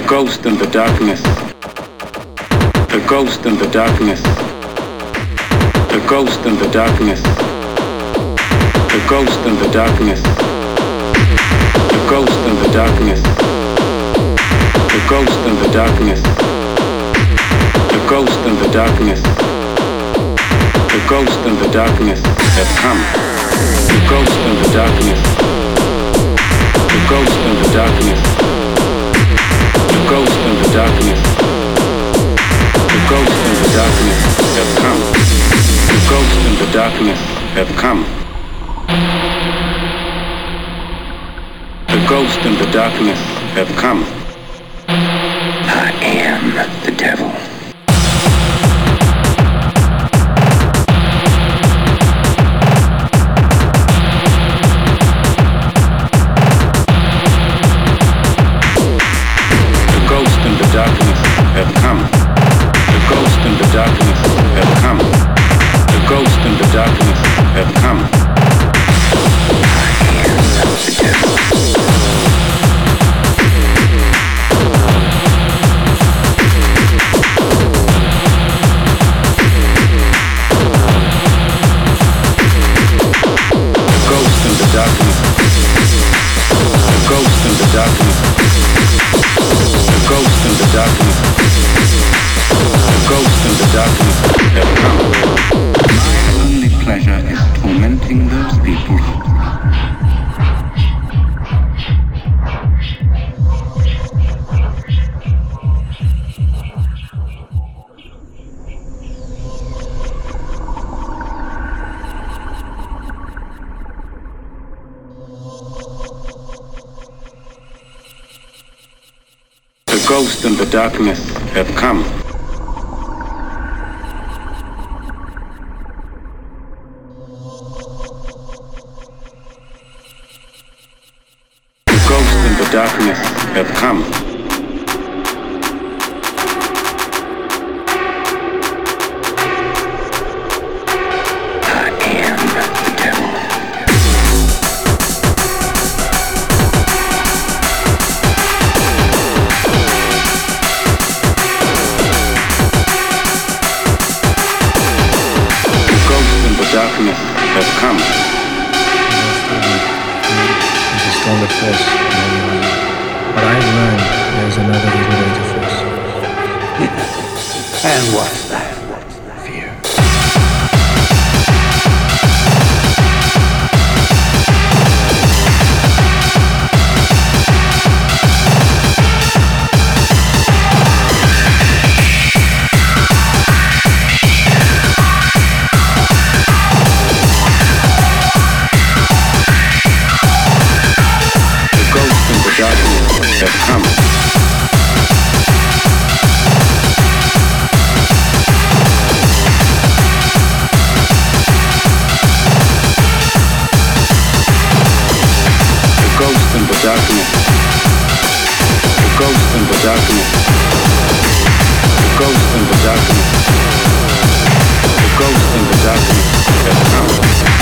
ghost in the darkness. The ghost in the darkness. The ghost in the darkness. The ghost in the darkness. The ghost in the darkness. The ghost in the darkness. The ghost in the darkness. The ghost in the darkness has come. The ghost in the darkness. The ghost in the darkness. The ghost in the darkness. The ghost in the darkness has come. The ghost in the darkness has come. The ghost in the darkness has come. I am the devil. Darkness have come. The ghost in the darkness have come. The ghost in the darkness have come. I am the devil. The ghost in the darkness. The ghost in the darkness. The ghost in the darkness. The ghost in the darkness have come. My only pleasure is tormenting those people. The ghost in the darkness have come. The ghost in the darkness have come. Darkness has come. It's a stronger force than anyone. But I've learned there's another liberator force. And what's that? Fear. Have come. The ghost in the darkness. The ghost in the darkness. The ghost in the darkness. The ghost in the darkness have come.